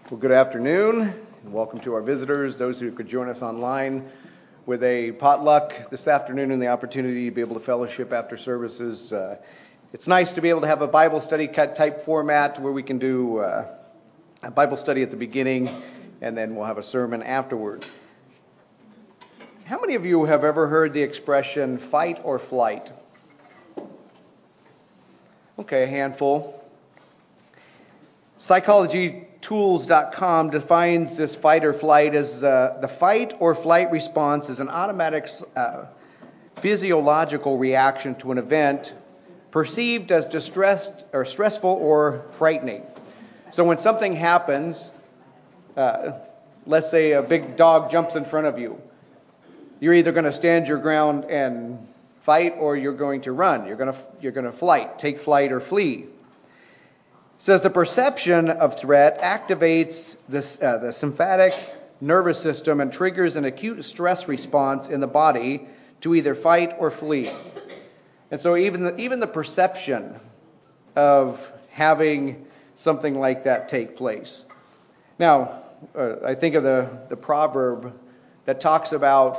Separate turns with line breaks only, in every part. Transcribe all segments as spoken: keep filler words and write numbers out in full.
Well, good afternoon, and welcome to our visitors, those who could join us online with a potluck this afternoon and the opportunity to be able to fellowship after services. Uh, it's nice to be able to have a Bible study type format where we can do uh, a Bible study at the beginning, and then we'll have a sermon afterward. How many of you have ever heard the expression fight or flight? Okay, a handful. Psychology Tools dot com defines this fight or flight as uh, the fight or flight response is an automatic uh, physiological reaction to an event perceived as distressed or stressful or frightening. So when something happens, uh, let's say a big dog jumps in front of you, you're either going to stand your ground and fight or you're going to run. You're going to you're going to flight, take flight or flee. It says the perception of threat activates this, uh, the sympathetic nervous system and triggers an acute stress response in the body to either fight or flee. And so even the, even the perception of having something like that take place. Now, uh, I think of the, the proverb that talks about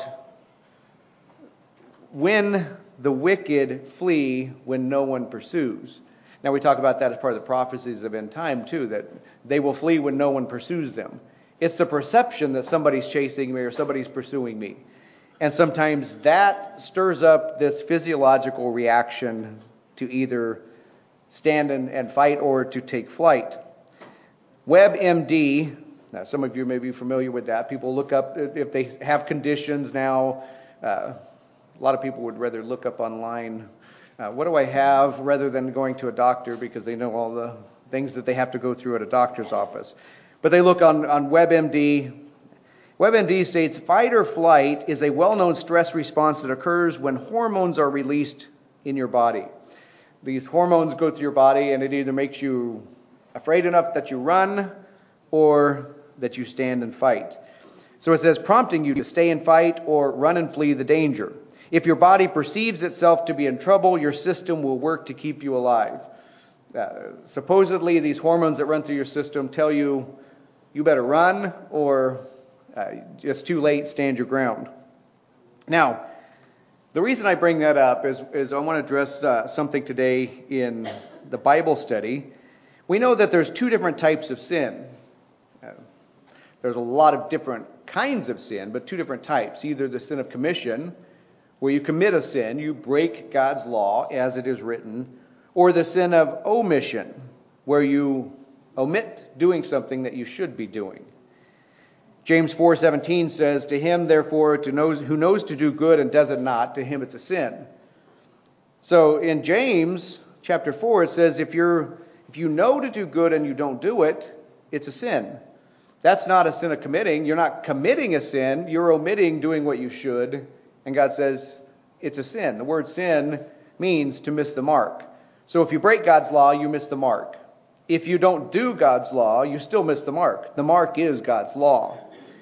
when the wicked flee when no one pursues. Now, we talk about that as part of the prophecies of end time, too, that they will flee when no one pursues them. It's the perception that somebody's chasing me or somebody's pursuing me. And sometimes that stirs up this physiological reaction to either stand and, and fight or to take flight. WebMD, now some of you may be familiar with that. People look up if they have conditions now. Uh, a lot of people would rather look up online, Uh, what do I have, rather than going to a doctor because they know all the things that they have to go through at a doctor's office. But they look on, on WebMD. WebMD states, fight or flight is a well-known stress response that occurs when hormones are released in your body. These hormones go through your body, and it either makes you afraid enough that you run or that you stand and fight. So it says, prompting you to stay and fight or run and flee the danger. If your body perceives itself to be in trouble, your system will work to keep you alive. Uh, supposedly, these hormones that run through your system tell you, you better run, or uh, it's too late, stand your ground. Now, the reason I bring that up is, is I want to address uh, something today in the Bible study. We know that there's two different types of sin. Uh, there's a lot of different kinds of sin, but two different types. Either the sin of commission, where you commit a sin, you break God's law as it is written, or the sin of omission, where you omit doing something that you should be doing. James four seventeen says, to him, therefore, to knows, who knows to do good and does it not, to him it's a sin. So in James chapter four, it says, if you're if you know to do good and you don't do it, it's a sin. That's not a sin of committing. You're not committing a sin. You're omitting doing what you should. And God says it's a sin. The word sin means to miss the mark. So if you break God's law, you miss the mark. If you don't do God's law, you still miss the mark. The mark is God's law.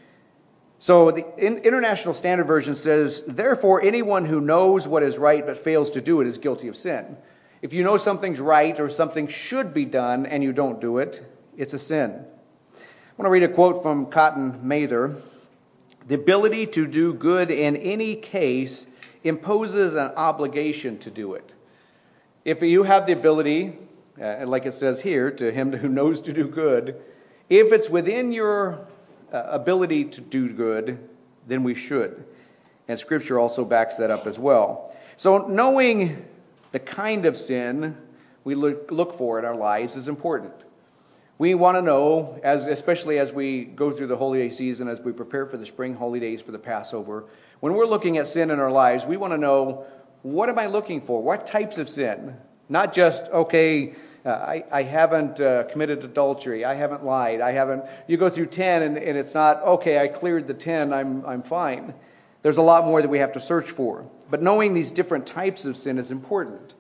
So the International Standard Version says, therefore, anyone who knows what is right but fails to do it is guilty of sin. If you know something's right or something should be done and you don't do it, it's a sin. I want to read a quote from Cotton Mather. The ability to do good in any case imposes an obligation to do it. If you have the ability, uh, like it says here, to him who knows to do good, if it's within your uh, ability to do good, then we should. And Scripture also backs that up as well. So knowing the kind of sin we look, look for in our lives is important. We want to know, as especially as we go through the holiday season, as we prepare for the spring holidays for the Passover, when we're looking at sin in our lives, we want to know, what am I looking for? What types of sin? Not just, okay, uh, I, I haven't uh, committed adultery, I haven't lied, I haven't... You go through ten and, and it's not, okay, I cleared the ten, I'm I'm fine. There's a lot more that we have to search for. But knowing these different types of sin is important.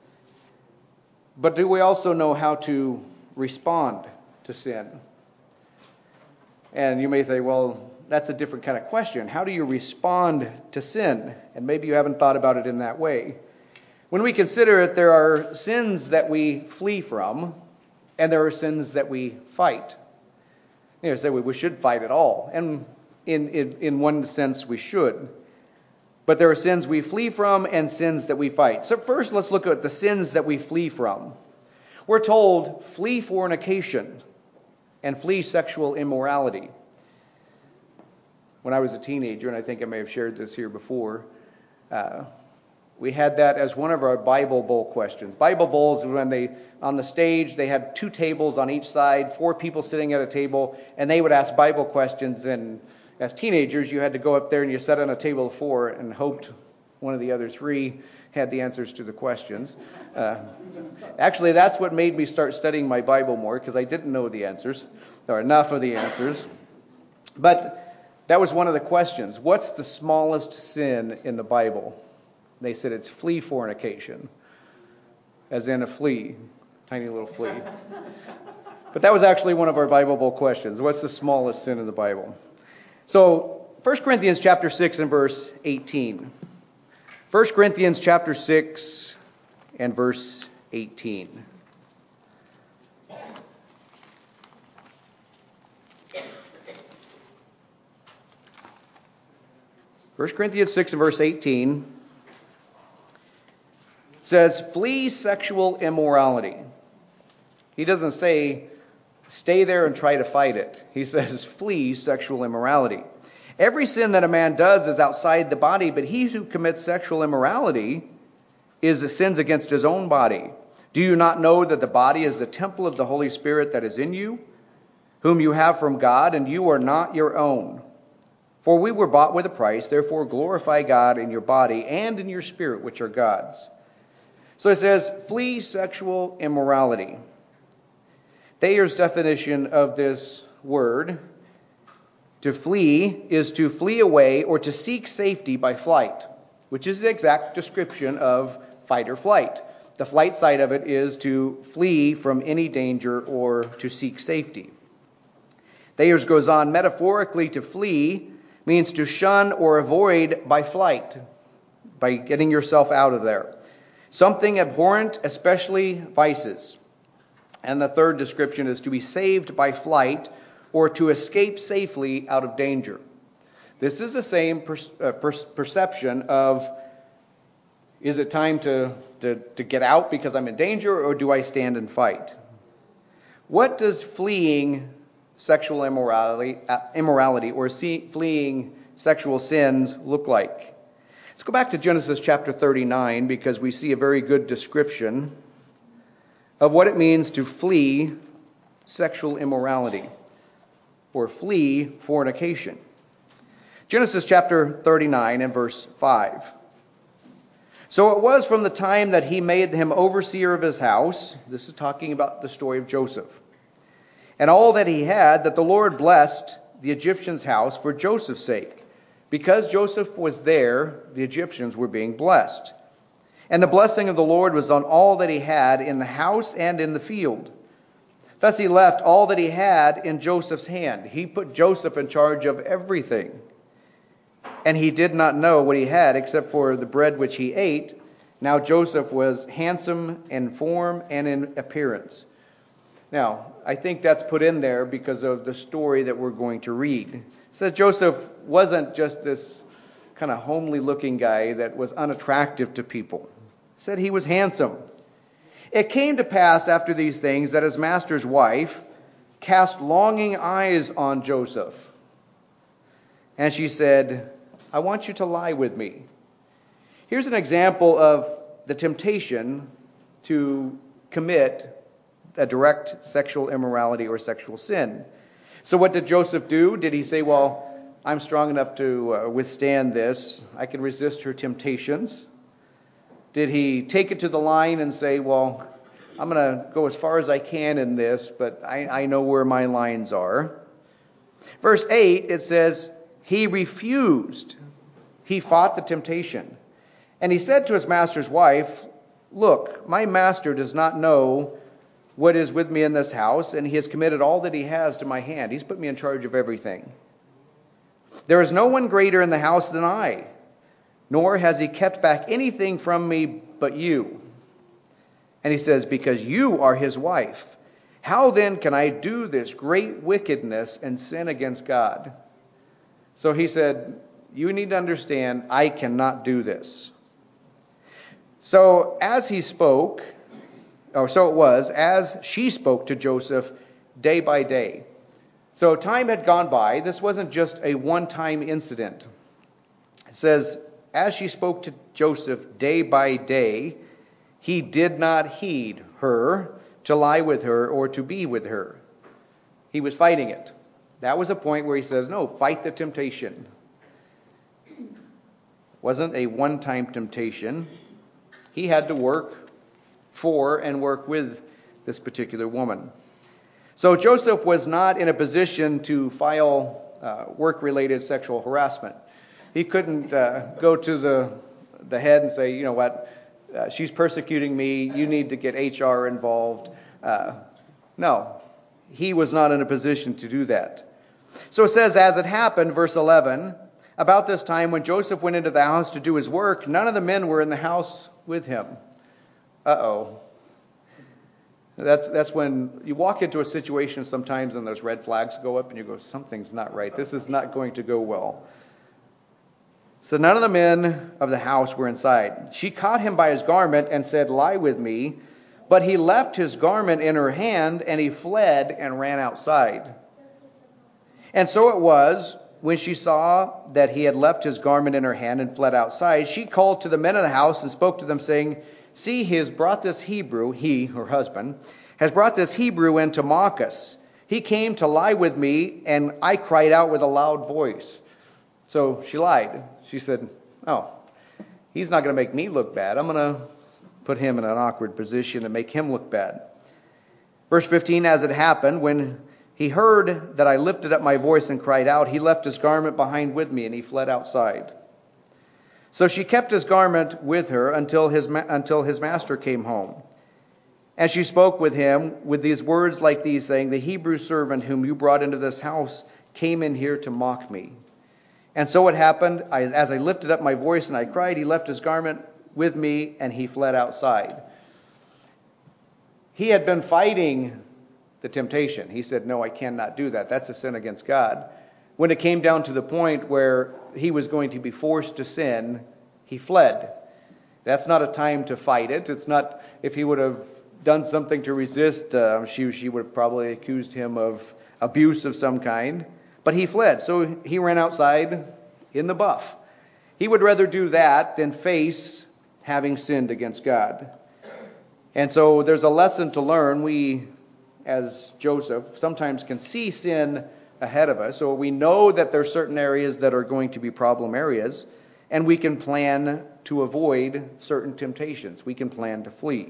But do we also know how to respond to sin? And you may say, well, that's a different kind of question. How do you respond to sin? And maybe you haven't thought about it in that way. When we consider it, there are sins that we flee from, and there are sins that we fight. You know, say we, we should fight it all. And in, in, in one sense, we should. But there are sins we flee from and sins that we fight. So first, let's look at the sins that we flee from. We're told, flee fornication and flee sexual immorality. When I was a teenager, and I think I may have shared this here before, uh, we had that as one of our Bible Bowl questions. Bible Bowls, when they, on the stage, they had two tables on each side, four people sitting at a table, and they would ask Bible questions. And as teenagers, you had to go up there and you sat on a table of four and hoped one of the other three had the answers to the questions. Uh, actually, that's what made me start studying my Bible more, because I didn't know the answers, or enough of the answers. But that was one of the questions. What's the smallest sin in the Bible? They said it's flee fornication, as in a flea, tiny little flea. But that was actually one of our Bible Bowl questions. What's the smallest sin in the Bible? So, First Corinthians chapter six and verse eighteen. First Corinthians chapter six and verse eighteen. First Corinthians six and verse eighteen says, flee sexual immorality. He doesn't say, stay there and try to fight it. He says, flee sexual immorality. Every sin that a man does is outside the body, but he who commits sexual immorality is sins against his own body. Do you not know that the body is the temple of the Holy Spirit that is in you, whom you have from God, and you are not your own? For we were bought with a price, therefore glorify God in your body and in your spirit, which are God's. So it says, flee sexual immorality. Thayer's definition of this word, to flee, is to flee away or to seek safety by flight, which is the exact description of fight or flight. The flight side of it is to flee from any danger or to seek safety. Thayer's goes on, metaphorically, to flee means to shun or avoid by flight, by getting yourself out of there. Something abhorrent, especially vices. And the third description is to be saved by flight or to escape safely out of danger. This is the same per, uh, per, perception of, is it time to, to, to get out because I'm in danger, or do I stand and fight? What does fleeing sexual immorality, uh, immorality or see, fleeing sexual sins look like? Let's go back to Genesis chapter thirty-nine, because we see a very good description of what it means to flee sexual immorality or flee fornication. Genesis chapter thirty-nine and verse five. So it was from the time that he made him overseer of his house, this is talking about the story of Joseph, and all that he had, that the Lord blessed the Egyptian's house for Joseph's sake. Because Joseph was there, the Egyptians were being blessed. And the blessing of the Lord was on all that he had in the house and in the field. Thus he left all that he had in Joseph's hand. He put Joseph in charge of everything. And he did not know what he had except for the bread which he ate. Now Joseph was handsome in form and in appearance. Now, I think that's put in there because of the story that we're going to read. It says Joseph wasn't just this kind of homely looking guy that was unattractive to people. It said he was handsome. It came to pass after these things that his master's wife cast longing eyes on Joseph. And she said, I want you to lie with me. Here's an example of the temptation to commit a direct sexual immorality or sexual sin. So what did Joseph do? Did he say, well, I'm strong enough to uh, withstand this. I can resist her temptations. Did he take it to the line and say, well, I'm going to go as far as I can in this, but I, I know where my lines are. Verse eight, it says, he refused. He fought the temptation. And he said to his master's wife, look, my master does not know what is with me in this house, and he has committed all that he has to my hand. He's put me in charge of everything. There is no one greater in the house than I, nor has he kept back anything from me but you. And he says, because you are his wife. How then can I do this great wickedness and sin against God? So he said, you need to understand, I cannot do this. So as he spoke, or so it was, as she spoke to Joseph day by day. So time had gone by. This wasn't just a one-time incident. It says, as she spoke to Joseph day by day, he did not heed her to lie with her or to be with her. He was fighting it. That was a point where he says, no, fight the temptation. It wasn't a one-time temptation. He had to work for and work with this particular woman. So Joseph was not in a position to file uh, work-related sexual harassment. He couldn't uh, go to the the head and say, you know what, uh, she's persecuting me, you need to get H R involved. Uh, no, he was not in a position to do that. So it says, as it happened, verse eleven, about this time when Joseph went into the house to do his work, none of the men were in the house with him. Uh-oh. That's that's when you walk into a situation sometimes and those red flags go up and you go, something's not right. This is not going to go well. So none of the men of the house were inside. She caught him by his garment and said, lie with me. But he left his garment in her hand and he fled and ran outside. And so it was, when she saw that he had left his garment in her hand and fled outside, she called to the men of the house and spoke to them, saying, see, he has brought this Hebrew, he, her husband, has brought this Hebrew in to mock us. He came to lie with me, and I cried out with a loud voice. So she lied. She said, oh, he's not going to make me look bad. I'm going to put him in an awkward position and make him look bad. Verse fifteen, as it happened, when he heard that I lifted up my voice and cried out, he left his garment behind with me, and he fled outside. So she kept his garment with her until his ma- until his master came home. And she spoke with him with these words like these, saying, the Hebrew servant whom you brought into this house came in here to mock me. And so it happened, I, as I lifted up my voice and I cried, he left his garment with me and he fled outside. He had been fighting the temptation. He said, no, I cannot do that. That's a sin against God. When it came down to the point where he was going to be forced to sin, he fled. That's not a time to fight it. It's not, if he would have done something to resist, uh, she, she would have probably accused him of abuse of some kind. But he fled. So he ran outside in the buff. He would rather do that than face having sinned against God. And so there's a lesson to learn. We, as Joseph, sometimes can see sin ahead of us. So we know that there are certain areas that are going to be problem areas, and we can plan to avoid certain temptations. We can plan to flee.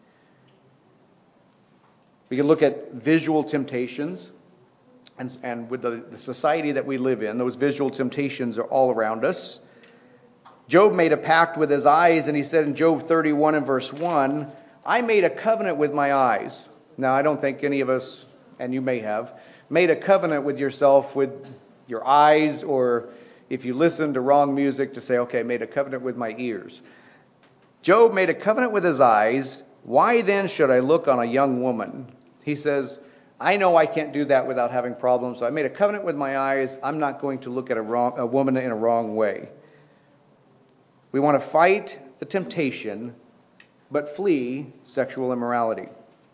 We can look at visual temptations, and, and with the, the society that we live in, those visual temptations are all around us. Job made a pact with his eyes, and he said in Job thirty-one and verse one, I made a covenant with my eyes. Now, I don't think any of us, and you may have, made a covenant with yourself with your eyes, or if you listen to wrong music, to say, okay, I made a covenant with my ears. Job made a covenant with his eyes. Why then should I look on a young woman? He says, I know I can't do that without having problems, so I made a covenant with my eyes. I'm not going to look at a, wrong, a woman in a wrong way. We want to fight the temptation, but flee sexual immorality.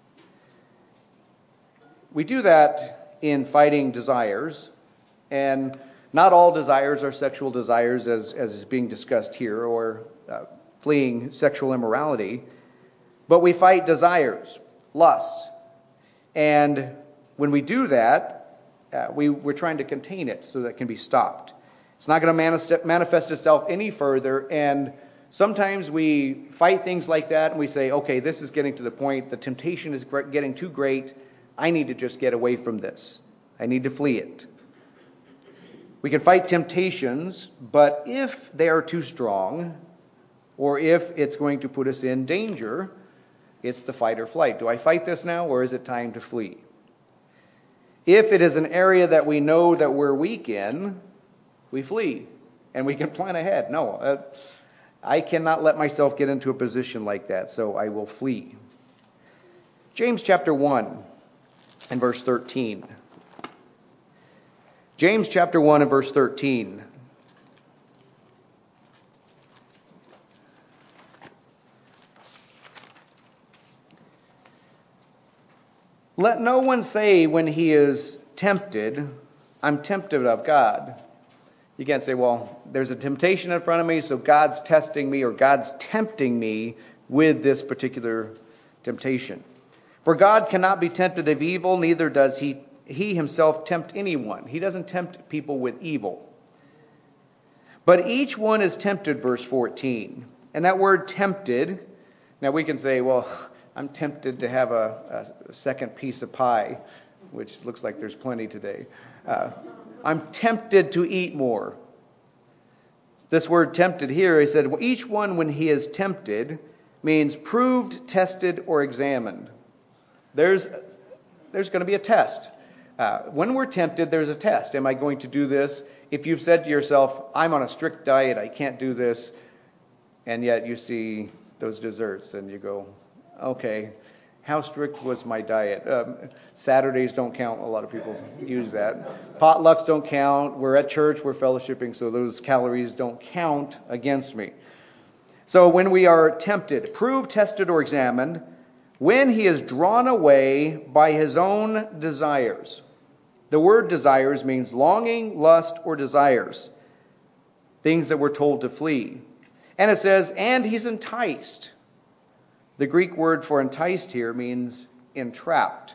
We do that in fighting desires, and not all desires are sexual desires as, as is being discussed here, or uh, fleeing sexual immorality, but we fight desires, lust. And when we do that, uh, we, we're trying to contain it so that it can be stopped. It's not going to manifest itself any further, and sometimes we fight things like that and we say, okay, this is getting to the point, the temptation is getting too great, I need to just get away from this. I need to flee it. We can fight temptations, but if they are too strong, or if it's going to put us in danger, it's the fight or flight. Do I fight this now, or is it time to flee? If it is an area that we know that we're weak in, we flee, and we can plan ahead. No, uh, I cannot let myself get into a position like that, so I will flee. James chapter one. and verse thirteen. James chapter one and verse thirteen. Let no one say when he is tempted, I'm tempted of God. You can't say, well, there's a temptation in front of me, so God's testing me or God's tempting me with this particular temptation. For God cannot be tempted of evil, neither does he, he himself tempt anyone. He doesn't tempt people with evil. But each one is tempted, verse fourteen. And that word tempted, now we can say, well, I'm tempted to have a, a second piece of pie, which looks like there's plenty today. Uh, I'm tempted to eat more. This word tempted here, he said, well, each one when he is tempted means proved, tested, or examined. There's, there's going to be a test. Uh, when we're tempted, there's a test. Am I going to do this? If you've said to yourself, I'm on a strict diet, I can't do this, and yet you see those desserts and you go, okay, how strict was my diet? Um, Saturdays don't count. A lot of people use that. Potlucks don't count. We're at church. We're fellowshipping, so those calories don't count against me. So when we are tempted, proved, tested, or examined, when he is drawn away by his own desires. The word desires means longing, lust, or desires. Things that we're told to flee. And it says, and he's enticed. The Greek word for enticed here means entrapped.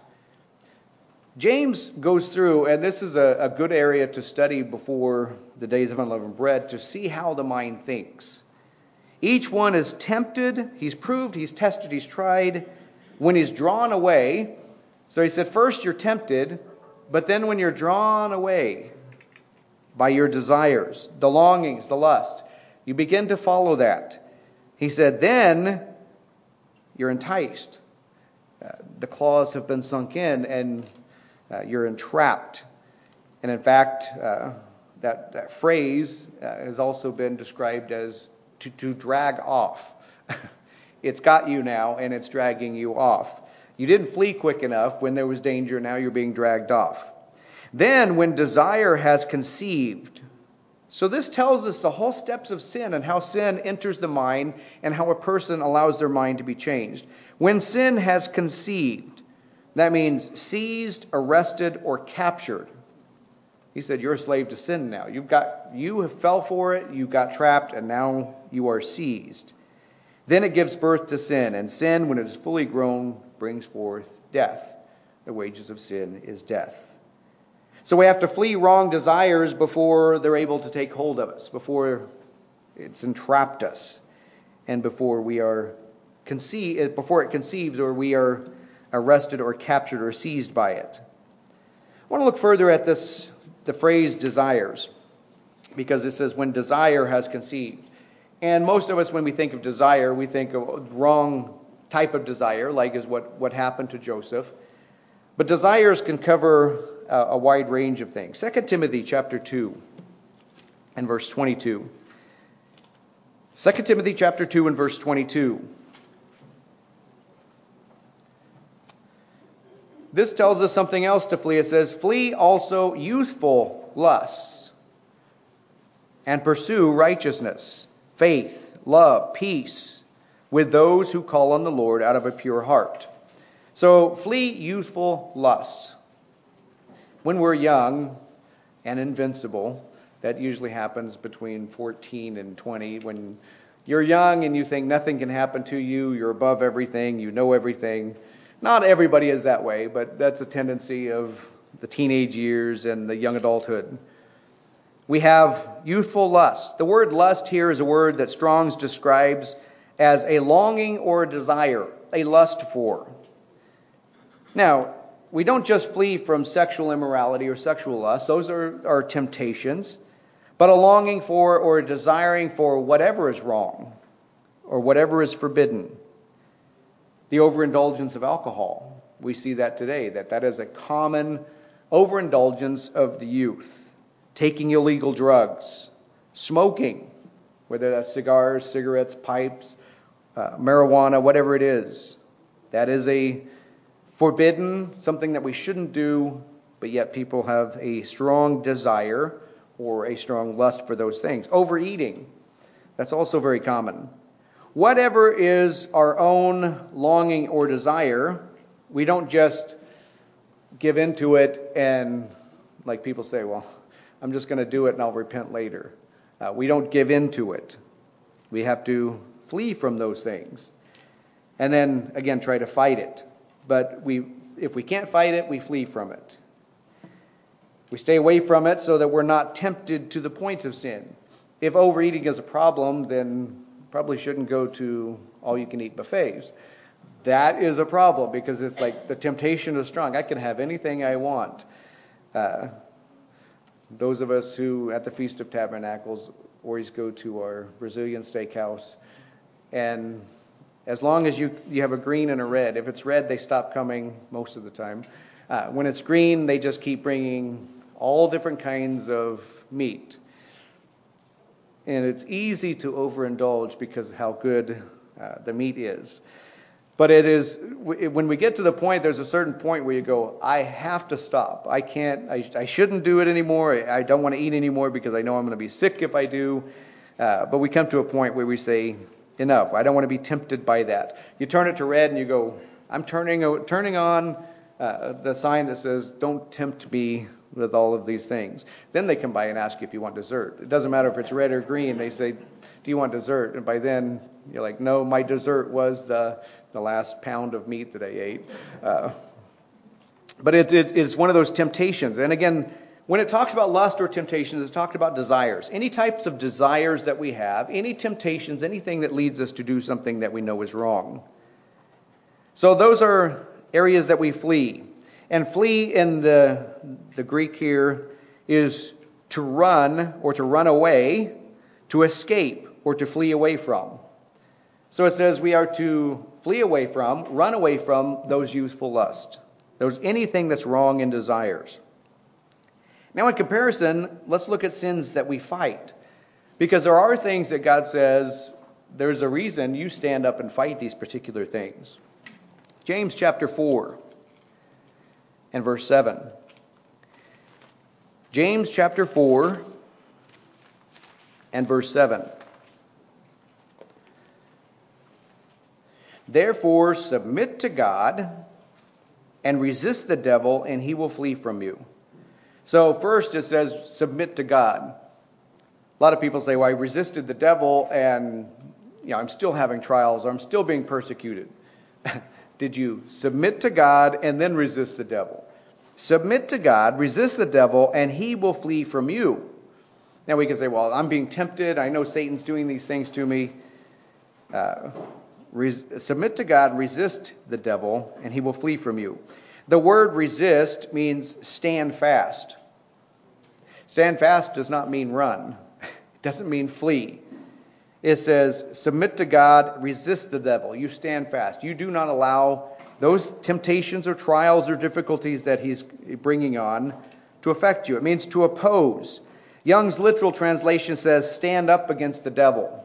James goes through, and this is a, a good area to study before the days of unleavened bread, to see how the mind thinks. Each one is tempted, he's proved, he's tested, he's tried. When he's drawn away, so he said, first you're tempted, but then when you're drawn away by your desires, the longings, the lust, you begin to follow that. He said, then you're enticed. Uh, the claws have been sunk in and uh, you're entrapped. And in fact, uh, that, that phrase uh, has also been described as to, to drag off. It's got you now and it's dragging you off. You didn't flee quick enough when there was danger. Now you're being dragged off. Then when desire has conceived. So this tells us the whole steps of sin and how sin enters the mind and how a person allows their mind to be changed. When sin has conceived, that means seized, arrested, or captured. He said, you're a slave to sin now. You've got, you have fell for it, you got trapped, and now you are seized. Then it gives birth to sin, and sin, when it is fully grown, brings forth death. The wages of sin is death. So we have to flee wrong desires before they're able to take hold of us, before it's entrapped us, and before we are conceived, before it conceives, or we are arrested or captured or seized by it. I want to look further at this, the phrase desires, because it says when desire has conceived. And most of us, when we think of desire, we think of wrong type of desire, like is what, what happened to Joseph. But desires can cover uh, a wide range of things. Second Timothy chapter two and verse twenty-two. Second Timothy chapter two and verse twenty-two. This tells us something else to flee. It says, flee also youthful lusts and pursue righteousness, faith, love, peace with those who call on the Lord out of a pure heart. So flee youthful lusts. When we're young and invincible, that usually happens between fourteen and twenty. When you're young and you think nothing can happen to you, you're above everything, you know everything. Not everybody is that way, but that's a tendency of the teenage years and the young adulthood. We have youthful lust. The word lust here is a word that Strong's describes as a longing or a desire, a lust for. Now, we don't just flee from sexual immorality or sexual lust. Those are, are temptations. But a longing for or a desiring for whatever is wrong or whatever is forbidden. The overindulgence of alcohol. We see that today, that that is a common overindulgence of the youth. Taking illegal drugs. Smoking, whether that's cigars, cigarettes, pipes, uh, marijuana, whatever it is. That is a forbidden, something that we shouldn't do, but yet people have a strong desire or a strong lust for those things. Overeating, that's also very common. Whatever is our own longing or desire, we don't just give into it and, like people say, well, I'm just going to do it and I'll repent later. Uh, we don't give into it. We have to flee from those things. And then, again, try to fight it. But we, if we can't fight it, we flee from it. We stay away from it so that we're not tempted to the point of sin. If overeating is a problem, then probably shouldn't go to all-you-can-eat buffets. That is a problem because it's like the temptation is strong. I can have anything I want. Uh, those of us who at the Feast of Tabernacles always go to our Brazilian steakhouse, and as long as you you have a green and a red, if it's red, they stop coming most of the time. Uh, when it's green, they just keep bringing all different kinds of meat. And it's easy to overindulge because of how good uh, the meat is. But it is, when we get to the point, there's a certain point where you go, I have to stop. I can't, I, I shouldn't do it anymore. I don't want to eat anymore because I know I'm going to be sick if I do. Uh, but we come to a point where we say, enough. I don't want to be tempted by that. You turn it to red and you go, I'm turning, turning on uh, the sign that says, don't tempt me with all of these things. Then they come by and ask you if you want dessert. It doesn't matter if it's red or green. They say, do you want dessert? And by then, you're like, no, my dessert was the the last pound of meat that I ate. Uh, but it, it, it's one of those temptations. And again, when it talks about lust or temptations, it's talked about desires. Any types of desires that we have, any temptations, anything that leads us to do something that we know is wrong. So those are areas that we flee. And flee in the, the Greek here is to run or to run away, to escape or to flee away from. So it says we are to flee away from, run away from those youthful lusts. There's anything that's wrong in desires. Now in comparison, let's look at sins that we fight. Because there are things that God says, there's a reason you stand up and fight these particular things. James chapter four and verse seven. James chapter four and verse seven. Therefore, submit to God and resist the devil, and he will flee from you. So first it says, submit to God. A lot of people say, well, I resisted the devil, and you know, I'm still having trials, or I'm still being persecuted. Did you submit to God and then resist the devil? Submit to God, resist the devil, and he will flee from you. Now we can say, well, I'm being tempted. I know Satan's doing these things to me. Uh, Res- submit to God, resist the devil, and he will flee from you. The word resist means stand fast. Stand fast does not mean run. It doesn't mean flee. It says submit to God, resist the devil. You stand fast. You do not allow those temptations or trials or difficulties that he's bringing on to affect you. It means to oppose. Young's literal translation says stand up against the devil.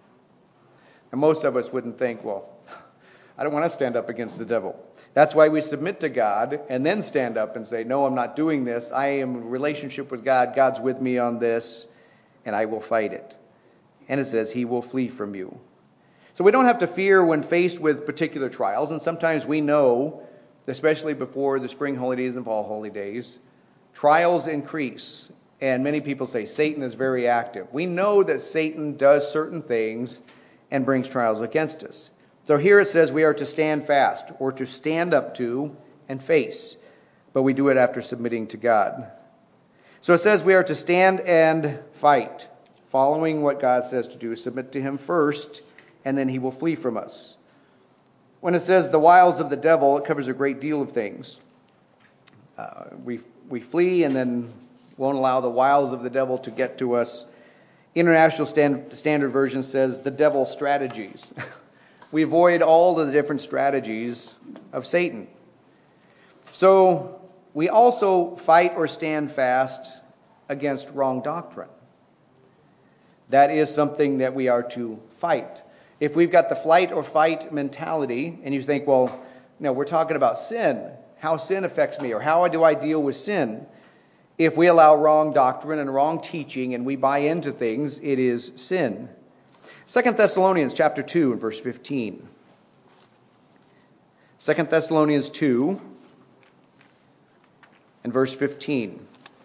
And most of us wouldn't think, well, I don't want to stand up against the devil. That's why we submit to God and then stand up and say, no, I'm not doing this. I am in relationship with God. God's with me on this, and I will fight it. And it says he will flee from you. So we don't have to fear when faced with particular trials. And sometimes we know, especially before the spring holidays and fall holidays, trials increase. And many people say Satan is very active. We know that Satan does certain things and brings trials against us. So here it says we are to stand fast, or to stand up to and face. But we do it after submitting to God. So it says we are to stand and fight, following what God says to do. Submit to him first, and then he will flee from us. When it says the wiles of the devil, it covers a great deal of things. Uh, we, we flee and then won't allow the wiles of the devil to get to us. International Stand, Standard Version says the devil's strategies. We avoid all of the different strategies of Satan. So we also fight or stand fast against wrong doctrine. That is something that we are to fight. If we've got the flight or fight mentality, and you think, well, No, we're talking about sin, how sin affects me, or how do I deal with sin. If we allow wrong doctrine and wrong teaching and we buy into things, it is sin. Second Thessalonians chapter two and verse fifteen. Second Thessalonians two and verse fifteen.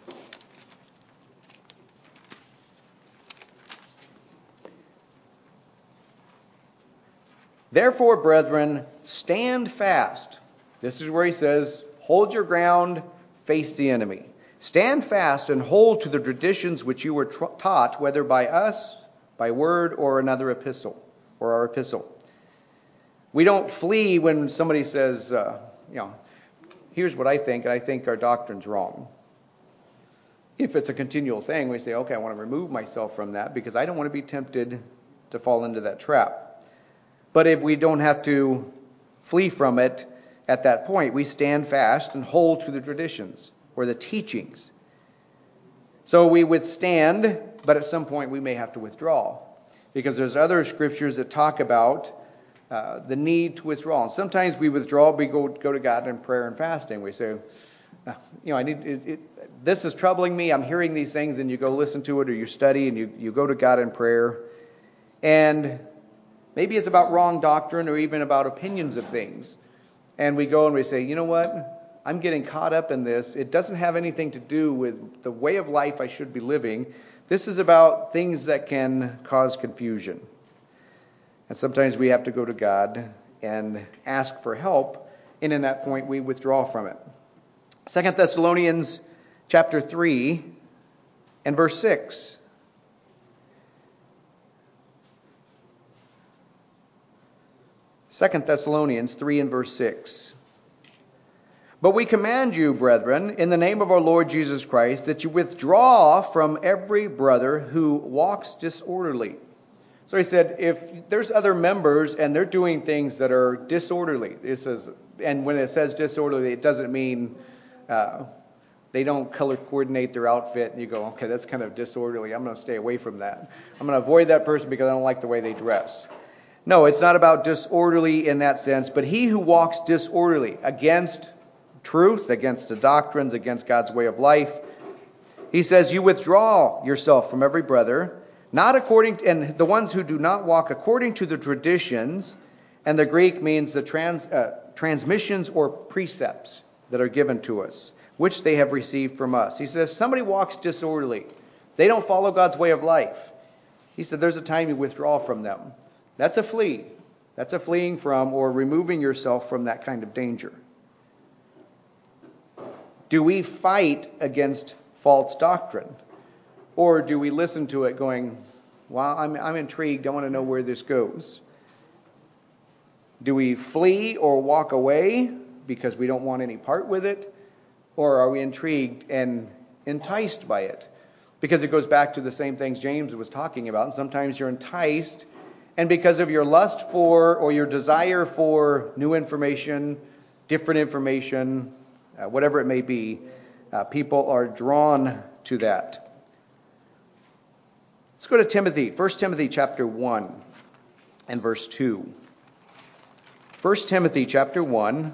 Therefore, brethren, stand fast. This is where he says, hold your ground, face the enemy. Stand fast and hold to the traditions which you were tra- taught, whether by us, by word, or another epistle, or our epistle. We don't flee when somebody says, uh, you know, here's what I think, and I think our doctrine's wrong. If it's a continual thing, we say, okay, I want to remove myself from that because I don't want to be tempted to fall into that trap. But if we don't have to flee from it at that point, we stand fast and hold to the traditions or the teachings. So we withstand, but at some point we may have to withdraw. Because there's other scriptures that talk about uh, the need to withdraw. And sometimes we withdraw, we go, go to God in prayer and fasting. We say, you know, I need it, it, this is troubling me. I'm hearing these things, and you go listen to it, or you study, and you, you go to God in prayer. And maybe it's about wrong doctrine or even about opinions of things. And we go and we say, you know what? I'm getting caught up in this. It doesn't have anything to do with the way of life I should be living. This is about things that can cause confusion. And sometimes we have to go to God and ask for help. And in that point, we withdraw from it. Second Thessalonians chapter three and verse six. Second Thessalonians three and verse six. But we command you, brethren, in the name of our Lord Jesus Christ, that you withdraw from every brother who walks disorderly. So he said, if there's other members and they're doing things that are disorderly, it says, and when it says disorderly, it doesn't mean uh, they don't color coordinate their outfit, and you go, okay, that's kind of disorderly. I'm going to stay away from that. I'm going to avoid that person because I don't like the way they dress. No, it's not about disorderly in that sense, but he who walks disorderly against truth, against the doctrines, against God's way of life, he says, you withdraw yourself from every brother, not according to, and the ones who do not walk according to the traditions, and the Greek means the trans, uh, transmissions or precepts that are given to us, which they have received from us. He says, somebody walks disorderly. They don't follow God's way of life. He said, there's a time you withdraw from them. That's a flee. That's a fleeing from or removing yourself from that kind of danger. Do we fight against false doctrine? Or do we listen to it going, well, I'm, I'm intrigued. I want to know where this goes. Do we flee or walk away because we don't want any part with it? Or are we intrigued and enticed by it? Because it goes back to the same things James was talking about. And sometimes you're enticed, and because of your lust for or your desire for new information, different information, uh, whatever it may be, uh, people are drawn to that. Let's go to Timothy, First Timothy chapter one and verse two. First Timothy chapter one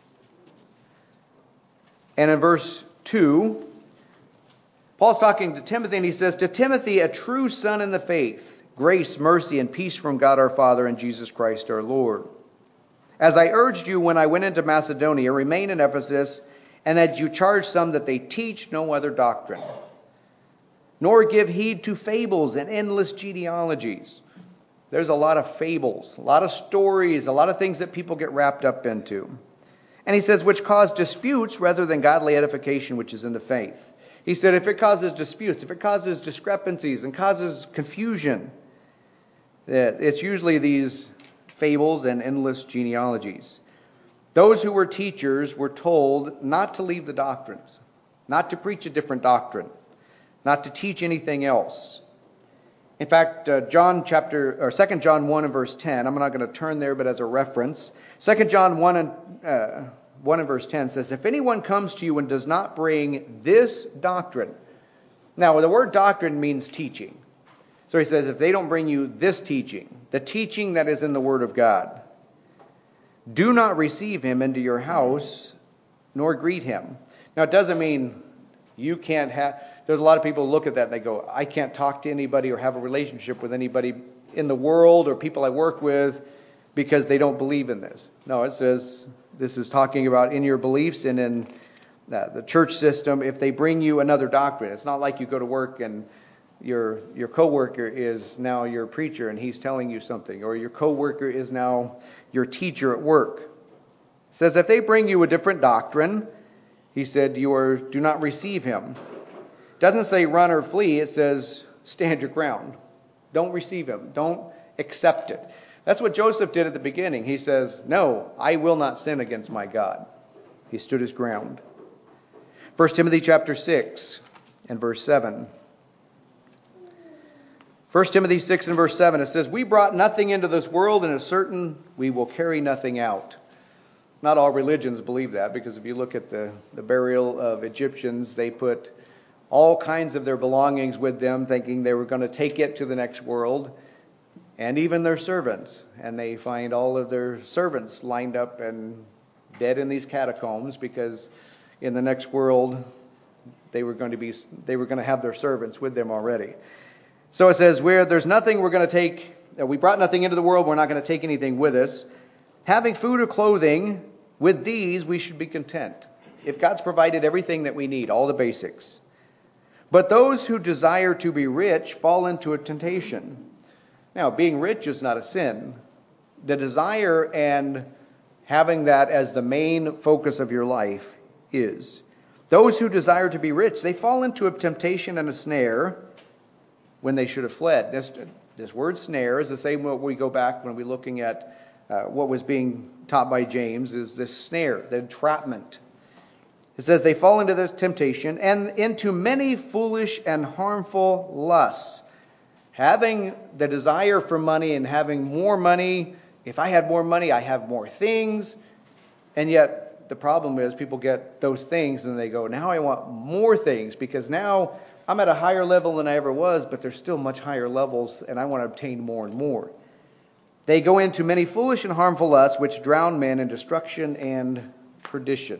and in verse two, Paul's talking to Timothy, and he says, to Timothy, a true son in the faith, grace, mercy, and peace from God our Father and Jesus Christ our Lord. As I urged you when I went into Macedonia, remain in Ephesus, and that you charge some that they teach no other doctrine, nor give heed to fables and endless genealogies. There's a lot of fables, a lot of stories, a lot of things that people get wrapped up into. And he says, which cause disputes rather than godly edification, which is in the faith. He said, if it causes disputes, if it causes discrepancies and causes confusion, it's usually these fables and endless genealogies. Those who were teachers were told not to leave the doctrines, not to preach a different doctrine, not to teach anything else. In fact, uh, John chapter or Second John one and verse ten. I'm not going to turn there, but as a reference, Second John one and uh, one and verse ten says, "If anyone comes to you and does not bring this doctrine," now the word doctrine means teaching. So he says, if they don't bring you this teaching, the teaching that is in the Word of God, do not receive him into your house, nor greet him. Now, it doesn't mean you can't have... There's a lot of people who look at that and they go, I can't talk to anybody or have a relationship with anybody in the world or people I work with because they don't believe in this. No, it says this is talking about in your beliefs and in uh, the church system. If they bring you another doctrine, it's not like you go to work and your your coworker is now your preacher and he's telling you something, or your coworker is now your teacher at work. It says if they bring you a different doctrine, he said, you are, do not receive him. It doesn't say run or flee. It says stand your ground. Don't receive him. Don't accept it. That's what Joseph did at the beginning. He says, no, I will not sin against my God. He stood his ground. First Timothy chapter six and verse seven. First Timothy six and verse seven, it says, we brought nothing into this world, and it is certain we will carry nothing out. Not all religions believe that, because if you look at the, the burial of Egyptians, they put all kinds of their belongings with them, thinking they were going to take it to the next world, and even their servants. And they find all of their servants lined up and dead in these catacombs, because in the next world they were going to be they were going to have their servants with them already. So it says, where there's nothing we're going to take, we brought nothing into the world, we're not going to take anything with us. Having food or clothing, with these we should be content. If God's provided everything that we need, all the basics. But those who desire to be rich fall into a temptation. Now, being rich is not a sin. The desire and having that as the main focus of your life is. Those who desire to be rich, they fall into a temptation and a snare when they should have fled. This, this word snare is the same when we go back when we're looking at uh, what was being taught by James, is this snare, the entrapment. It says they fall into this temptation and into many foolish and harmful lusts. Having the desire for money and having more money. If I had more money, I have more things. And yet the problem is people get those things and they go, now I want more things, because now I'm at a higher level than I ever was, but there's still much higher levels and I want to obtain more and more. They go into many foolish and harmful lusts which drown men in destruction and perdition.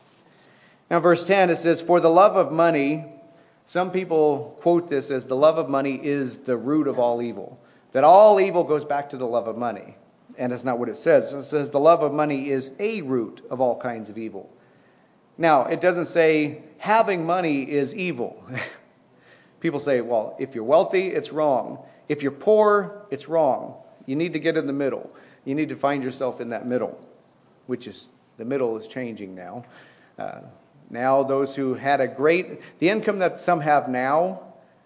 Now verse ten, it says, for the love of money, some people quote this as the love of money is the root of all evil. That all evil goes back to the love of money. And that's not what it says. It says the love of money is a root of all kinds of evil. Now, it doesn't say having money is evil. People say, well, if you're wealthy, it's wrong. If you're poor, it's wrong. You need to get in the middle. You need to find yourself in that middle, which is, the middle is changing now. Uh, now those who had a great, the income that some have now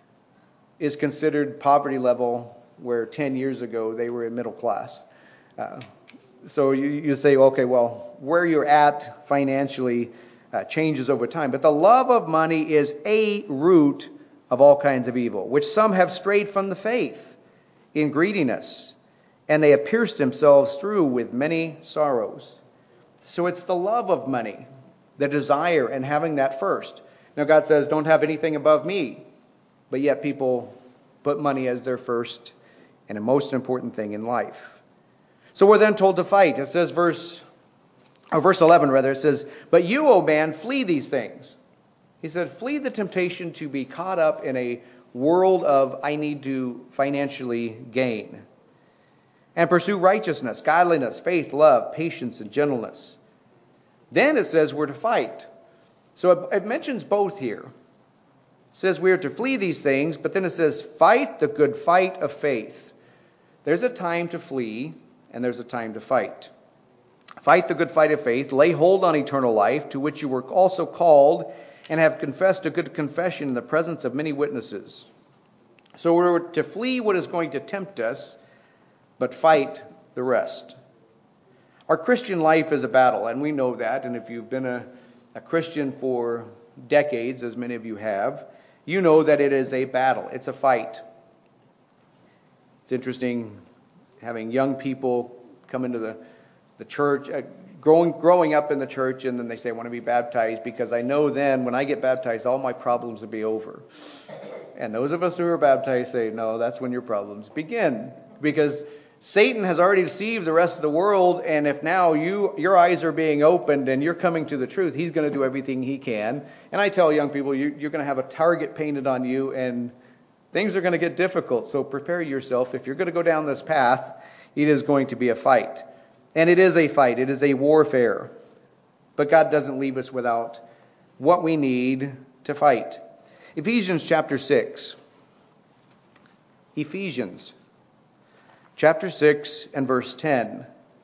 is considered poverty level, where ten years ago they were in middle class. Uh, so you, you say, okay, well, where you're at financially uh, changes over time. But the love of money is a root of all kinds of evil, which some have strayed from the faith in greediness, and they have pierced themselves through with many sorrows. So it's the love of money, the desire, and having that first. Now God says, don't have anything above me. But yet people put money as their first and a most important thing in life. So we're then told to fight. It says verse, or verse eleven rather, it says, but you, O man, flee these things. He said, flee the temptation to be caught up in a world of I need to financially gain. And pursue righteousness, godliness, faith, love, patience, and gentleness. Then it says we're to fight. So it, it mentions both here. It says we are to flee these things, but then it says fight the good fight of faith. There's a time to flee, and there's a time to fight. Fight the good fight of faith, lay hold on eternal life, to which you were also called, and have confessed a good confession in the presence of many witnesses. So we're to flee what is going to tempt us, but fight the rest. Our Christian life is a battle, and we know that. And if you've been a, a Christian for decades, as many of you have, you know that it is a battle. It's a fight. It's interesting having young people come into the, the church, uh, growing growing up in the church, and then they say, I want to be baptized, because I know then when I get baptized, all my problems will be over. And those of us who are baptized say, no, that's when your problems begin. Because Satan has already deceived the rest of the world, and if now you your eyes are being opened and you're coming to the truth, he's going to do everything he can. And I tell young people, you, you're going to have a target painted on you, and things are going to get difficult. So prepare yourself. If you're going to go down this path, it is going to be a fight. And it is a fight. It is a warfare. But God doesn't leave us without what we need to fight. Ephesians chapter six. Ephesians chapter six and verse ten.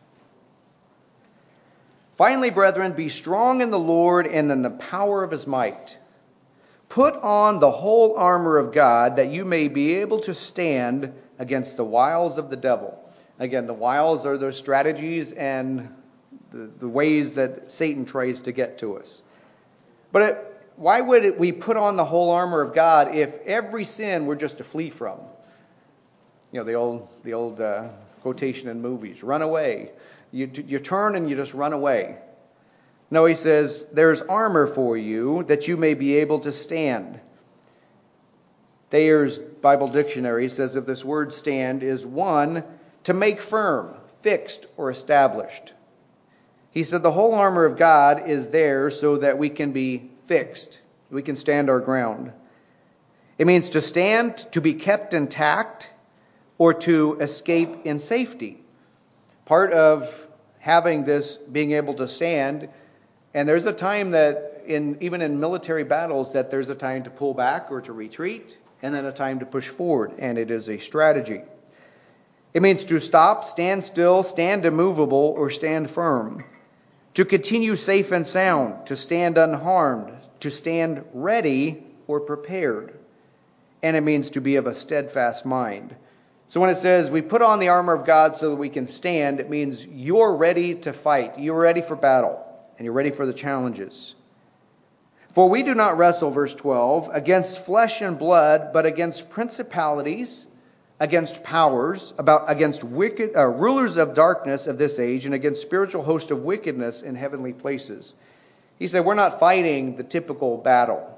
Finally, brethren, be strong in the Lord and in the power of his might. Put on the whole armor of God, that you may be able to stand against the wiles of the devil. Again, the wiles are those strategies and the, the ways that Satan tries to get to us. But it, why would it, we put on the whole armor of God if every sin we're just to flee from? You know, the old the old uh, quotation in movies, run away. You, you turn and you just run away. No, he says, there's armor for you that you may be able to stand. Thayer's Bible Dictionary says if this word stand is one, to make firm, fixed, or established. He said the whole armor of God is there so that we can be fixed. We can stand our ground. It means to stand, to be kept intact, or to escape in safety. Part of having this, being able to stand, and there's a time that, in even in military battles, that there's a time to pull back or to retreat, and then a time to push forward, and it is a strategy. It means to stop, stand still, stand immovable, or stand firm. To continue safe and sound, to stand unharmed, to stand ready or prepared. And it means to be of a steadfast mind. So when it says we put on the armor of God so that we can stand, it means you're ready to fight. You're ready for battle. And you're ready for the challenges. For we do not wrestle, verse twelve, against flesh and blood, but against principalities, against powers, about against wicked uh, rulers of darkness of this age, and against spiritual hosts of wickedness in heavenly places. He said we're not fighting the typical battle.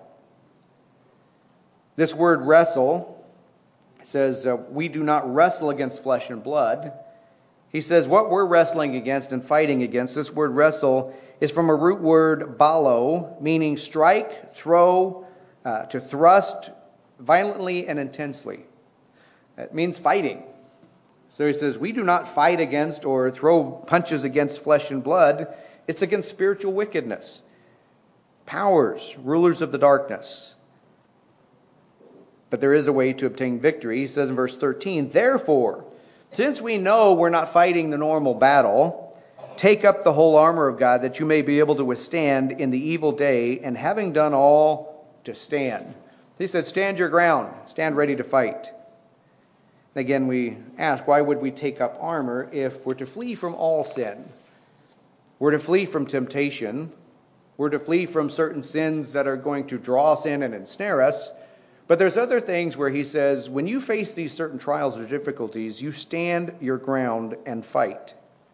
This word wrestle says uh, we do not wrestle against flesh and blood. He says what we're wrestling against and fighting against, this word wrestle, is from a root word balo, meaning strike, throw, uh, to thrust violently and intensely. It means fighting. So he says we do not fight against or throw punches against flesh and blood. It's against spiritual wickedness. Powers, rulers of the darkness. But there is a way to obtain victory. He says in verse thirteen, therefore, since we know we're not fighting the normal battle, take up the whole armor of God that you may be able to withstand in the evil day, and having done all, to stand. He said, stand your ground. Stand ready to fight. Again, we ask, why would we take up armor if we're to flee from all sin? We're to flee from temptation. We're to flee from certain sins that are going to draw us in and ensnare us. But there's other things where he says, when you face these certain trials or difficulties, you stand your ground and fight.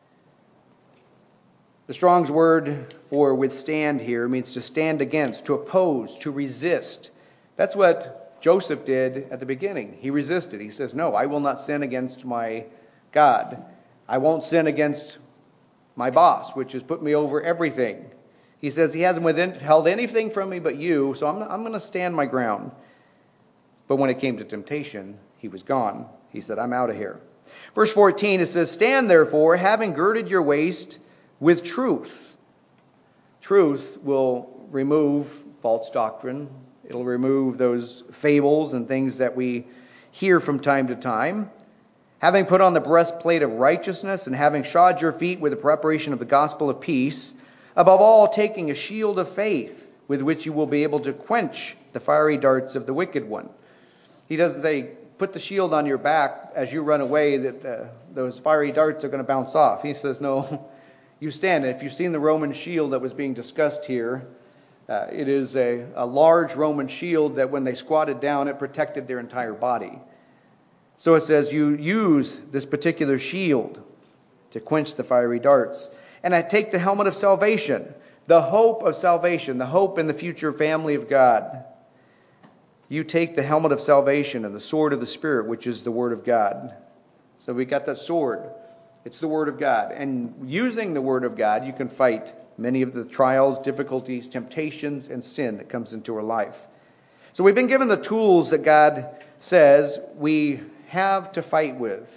The Strong's word for withstand here means to stand against, to oppose, to resist. That's what Joseph did at the beginning. He resisted. He says, no, I will not sin against my God. I won't sin against my boss, which has put me over everything. He says he hasn't withheld anything from me but you, so I'm, I'm going to stand my ground. But when it came to temptation, he was gone. He said, I'm out of here. Verse fourteen, it says, stand therefore, having girded your waist with truth. Truth will remove false doctrine. It'll remove those fables and things that we hear from time to time. Having put on the breastplate of righteousness, and having shod your feet with the preparation of the gospel of peace, above all taking a shield of faith, with which you will be able to quench the fiery darts of the wicked one. He doesn't say, put the shield on your back as you run away, that uh, those fiery darts are going to bounce off. He says, no, you stand. If you've seen the Roman shield that was being discussed here, uh, it is a, a large Roman shield that when they squatted down, it protected their entire body. So it says you use this particular shield to quench the fiery darts. And I take the helmet of salvation, the hope of salvation, the hope in the future family of God. You take the helmet of salvation and the sword of the Spirit, which is the Word of God. So we got that sword. It's the Word of God. And using the Word of God, you can fight many of the trials, difficulties, temptations, and sin that comes into our life. So we've been given the tools that God says we have to fight with.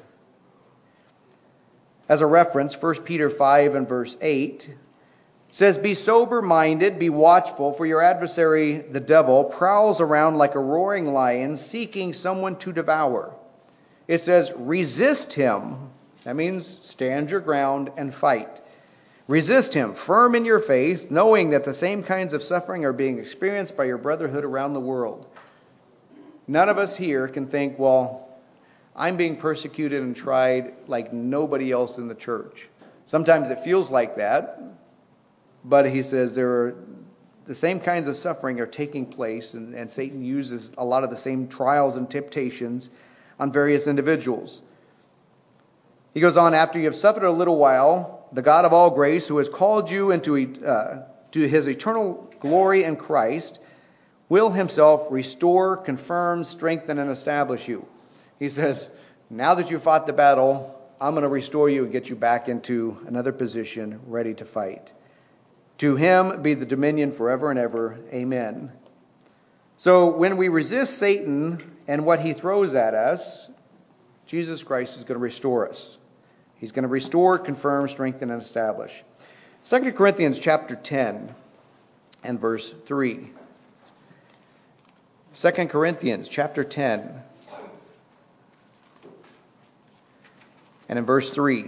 As a reference, First Peter five and verse eight says, "Be sober-minded, be watchful, for your adversary, the devil, prowls around like a roaring lion, seeking someone to devour." It says, resist him. That means stand your ground and fight. Resist him, firm in your faith, knowing that the same kinds of suffering are being experienced by your brotherhood around the world. None of us here can think, well, I'm being persecuted and tried like nobody else in the church. Sometimes it feels like that, but he says there are the same kinds of suffering are taking place, and, and Satan uses a lot of the same trials and temptations on various individuals. He goes on, after you have suffered a little while, the God of all grace, who has called you into uh, to his eternal glory in Christ, will himself restore, confirm, strengthen, and establish you. He says, now that you fought the battle, I'm going to restore you and get you back into another position, ready to fight. To him be the dominion forever and ever. Amen. So when we resist Satan and what he throws at us, Jesus Christ is going to restore us. He's going to restore, confirm, strengthen, and establish. Second Corinthians chapter ten and verse three. Second Corinthians chapter ten and in verse three.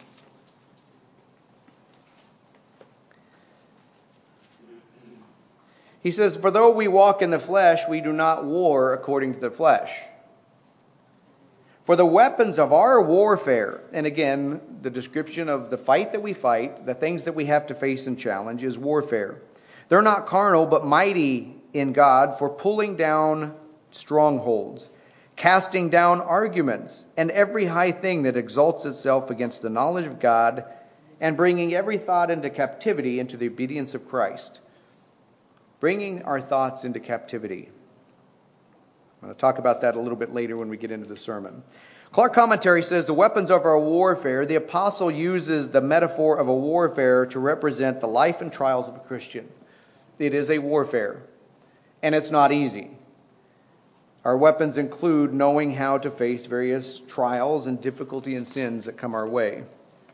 He says, "For though we walk in the flesh, we do not war according to the flesh. For the weapons of our warfare," and again, the description of the fight that we fight, the things that we have to face and challenge is warfare. "They're not carnal, but mighty in God for pulling down strongholds, casting down arguments, and every high thing that exalts itself against the knowledge of God, and bringing every thought into captivity into the obedience of Christ." Bringing our thoughts into captivity. I'm going to talk about that a little bit later when we get into the sermon. Clark Commentary says, the weapons of our warfare, the apostle uses the metaphor of a warfare to represent the life and trials of a Christian. It is a warfare, and it's not easy. Our weapons include knowing how to face various trials and difficulty and sins that come our way.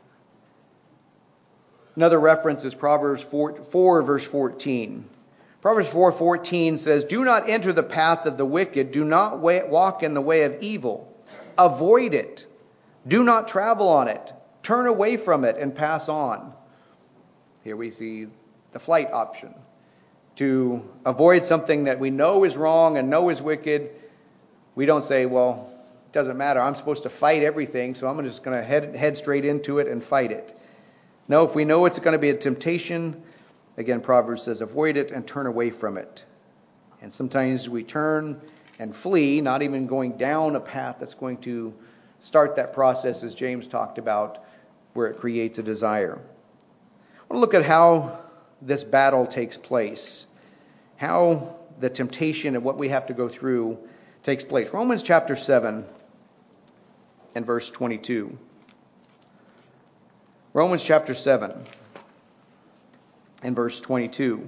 Another reference is Proverbs four, four verse fourteen. Proverbs four fourteen says, "Do not enter the path of the wicked. Do not walk in the way of evil. Avoid it. Do not travel on it. Turn away from it and pass on." Here we see the flight option. To avoid something that we know is wrong and know is wicked, we don't say, well, it doesn't matter. I'm supposed to fight everything, so I'm just going to head, head straight into it and fight it. No, if we know it's going to be a temptation, again, Proverbs says, avoid it and turn away from it. And sometimes we turn and flee, not even going down a path that's going to start that process, as James talked about, where it creates a desire. I want to look at how this battle takes place, how the temptation and what we have to go through takes place. Romans chapter seven and verse twenty-two. Romans chapter seven. In verse twenty-two.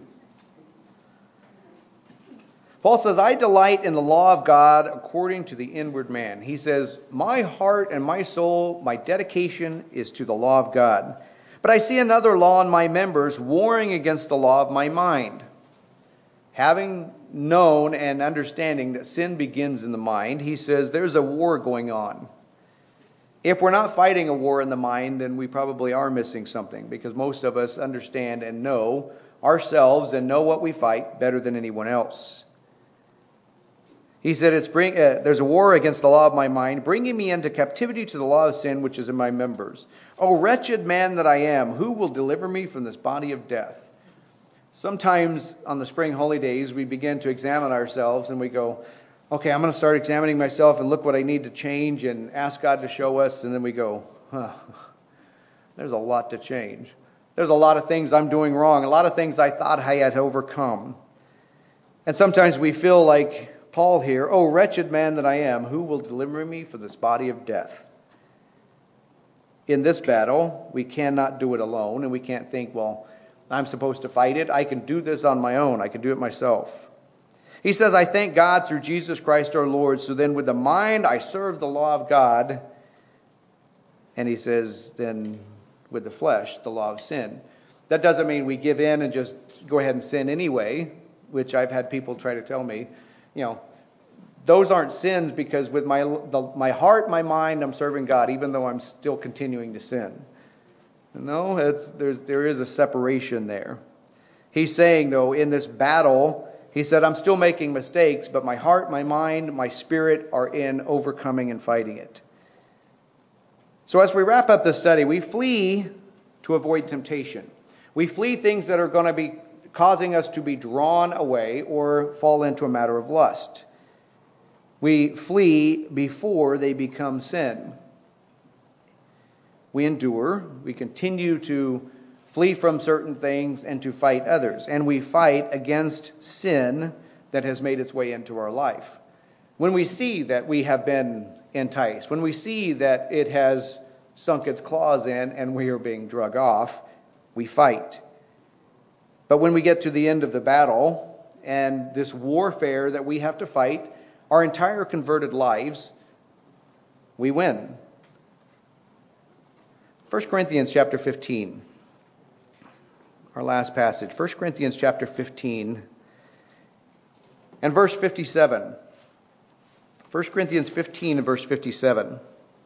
Paul says, "I delight in the law of God according to the inward man." He says, my heart and my soul, my dedication is to the law of God. "But I see another law in my members, warring against the law of my mind." Having known and understanding that sin begins in the mind, he says there's a war going on. If we're not fighting a war in the mind, then we probably are missing something, because most of us understand and know ourselves and know what we fight better than anyone else. He said, "It's bring, uh, there's a war against the law of my mind, bringing me into captivity to the law of sin, which is in my members. O wretched man that I am, who will deliver me from this body of death?" Sometimes on the spring holy days, we begin to examine ourselves and we go, okay, I'm going to start examining myself and look what I need to change and ask God to show us. And then we go, huh, there's a lot to change. There's a lot of things I'm doing wrong, a lot of things I thought I had overcome. And sometimes we feel like Paul here, "Oh, wretched man that I am, who will deliver me from this body of death?" in this battle, we cannot do it alone, and we can't think, well, I'm supposed to fight it. I can do this on my own. I can do it myself. He says, I thank God through Jesus Christ our Lord. So then with the mind, I serve the law of God. And he says, then with the flesh, the law of sin. That doesn't mean we give in and just go ahead and sin anyway, which I've had people try to tell me, you know, those aren't sins because with my the, my heart, my mind, I'm serving God, even though I'm still continuing to sin. No, it's, there's, there is a separation there. He's saying, though, in this battle, he said, I'm still making mistakes, but my heart, my mind, my spirit are in overcoming and fighting it. So as we wrap up this study, we flee to avoid temptation. We flee things that are going to be causing us to be drawn away or fall into a matter of lust. We flee before they become sin. We endure. We continue to flee from certain things and to fight others. And we fight against sin that has made its way into our life. When we see that we have been enticed, when we see that it has sunk its claws in and we are being drug off, we fight. But when we get to the end of the battle and this warfare that we have to fight, our entire converted lives, we win. First Corinthians chapter fifteen. Our last passage. First Corinthians chapter fifteen and verse fifty-seven. First Corinthians fifteen and verse fifty-seven.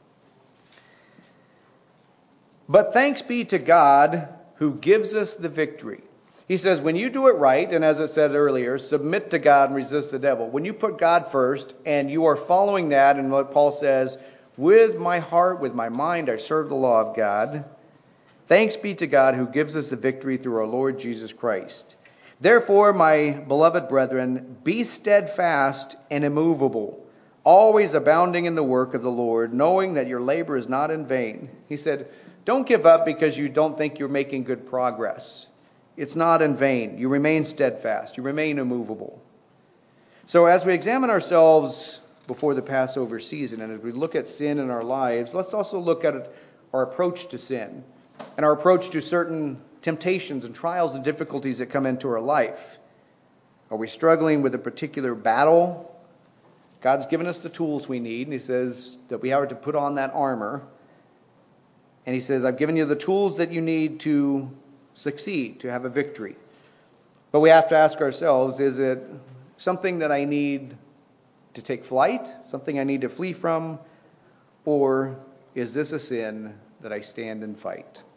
But thanks be to God who gives us the victory. He says, when you do it right, and as I said earlier, submit to God and resist the devil. When you put God first and you are following that, and what Paul says, with my heart, with my mind, I serve the law of God. Thanks be to God who gives us the victory through our Lord Jesus Christ. Therefore, my beloved brethren, be steadfast and immovable, always abounding in the work of the Lord, knowing that your labor is not in vain. He said, don't give up because you don't think you're making good progress. It's not in vain. You remain steadfast. You remain immovable. So as we examine ourselves before the Passover season, and as we look at sin in our lives, let's also look at our approach to sin and our approach to certain temptations and trials and difficulties that come into our life. Are we struggling with a particular battle? God's given us the tools we need, and he says that we are to put on that armor. And he says, I've given you the tools that you need to succeed, to have a victory. But we have to ask ourselves, is it something that I need to take flight, something I need to flee from, or is this a sin that I stand and fight?